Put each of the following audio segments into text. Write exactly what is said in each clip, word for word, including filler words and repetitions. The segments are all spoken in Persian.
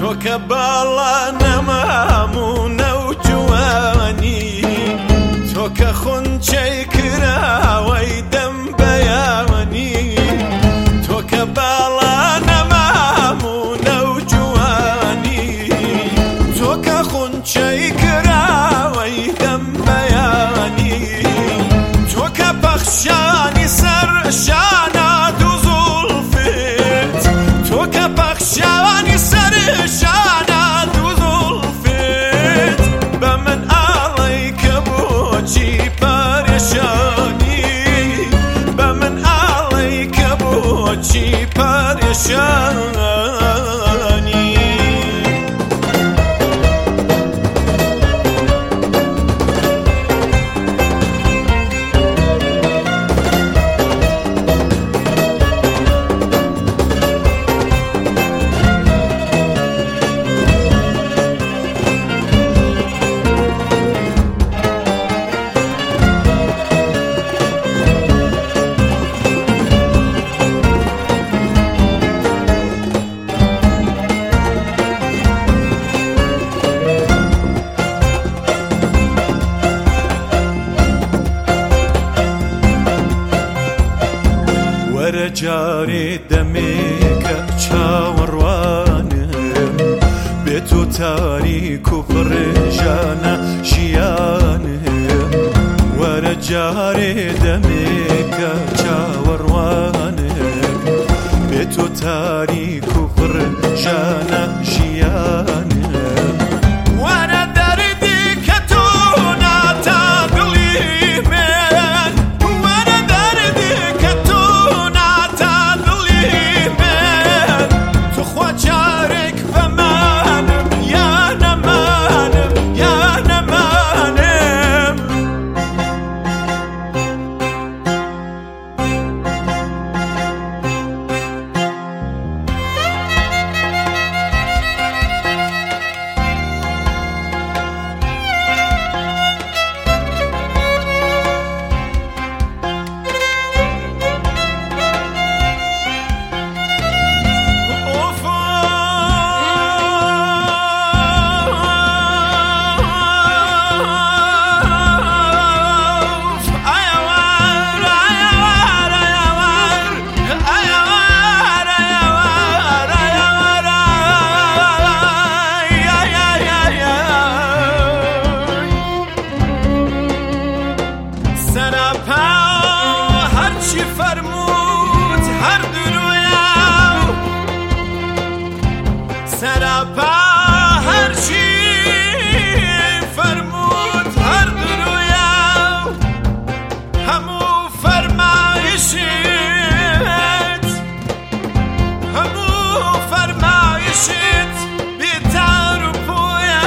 تۆ کە باڵا نەمامونە و جوانی، تۆ کە خونچەی کراوەی دەم بەیانی، تۆ کە باڵا نەمامونە و جوانی، تۆ کە خونچەی کراوەی دەم بەیانی، تۆ کە پەخشانی سەر شانە دوو زوڵفت، تۆ کە پەخشانی سەر شانە دوو زوڵفت، بە من ئاڵەی کە بۆچی پەرێشانی، بە من ئاڵەی کە بۆچی پەرێشانی. وەرە جارێ دەمێکە چاوەڕوانم، بێ تۆ تاریک و پڕێژانە ژیانم، وەرە جارێ دەمێکە چاوەڕوانم، بێ تۆ تاریک و پڕێژانە ژیانم. هەرچی فەرمووت هەردووە، سەراپا هەرچی فەرمووت هەردووە، هەموو فەرمایشت هەموو فەرمایشت بێتار و پۆیە.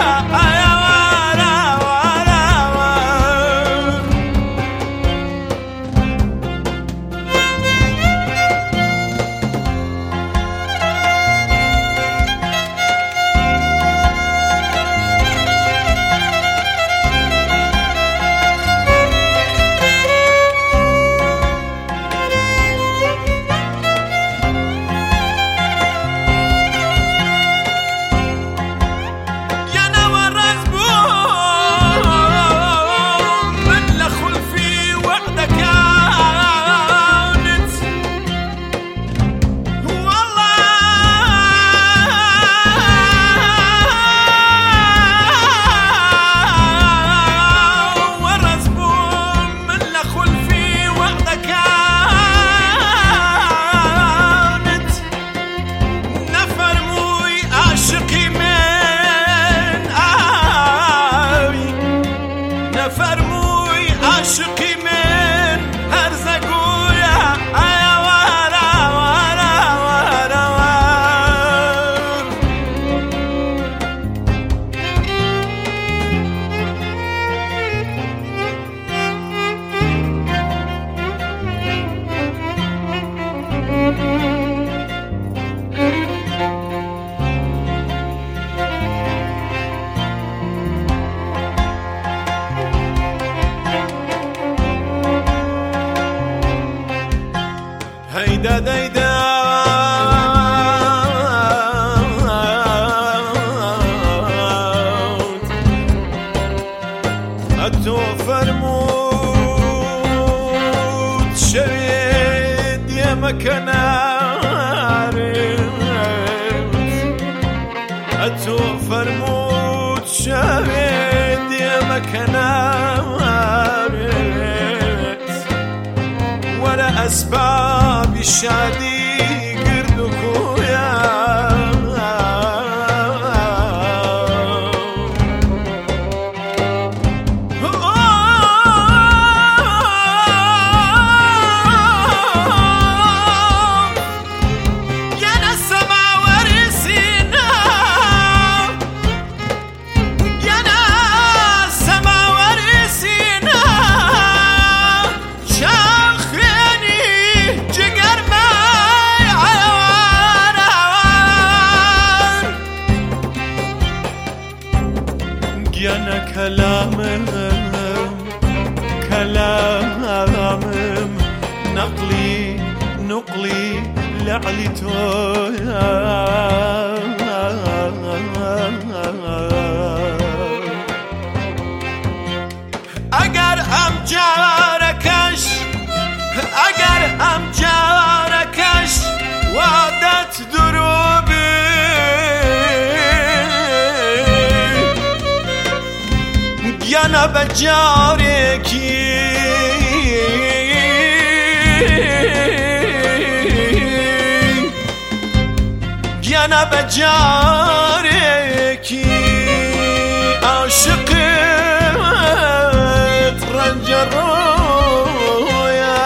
ئەتۆ فەرمووت شەوێ دێمەکە ناوێت وەرە ئەسبابی شادی گرد و کویا يانا كلامم كلامم نقلي نقلي لعلي تويا اگر ام جاركش اگر ام جاركش وعدت دروبي يانا بجاركي يانا بجاركي عاشقت رنجرويا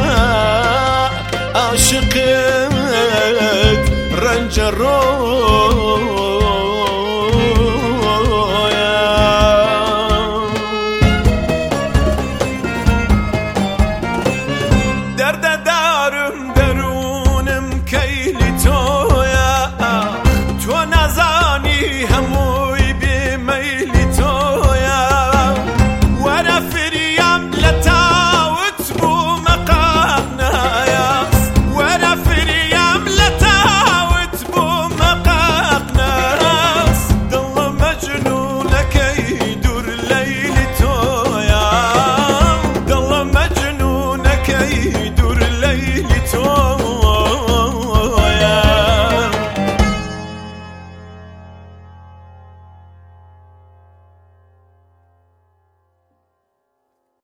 عاشقت رنجرويا هموی بی میل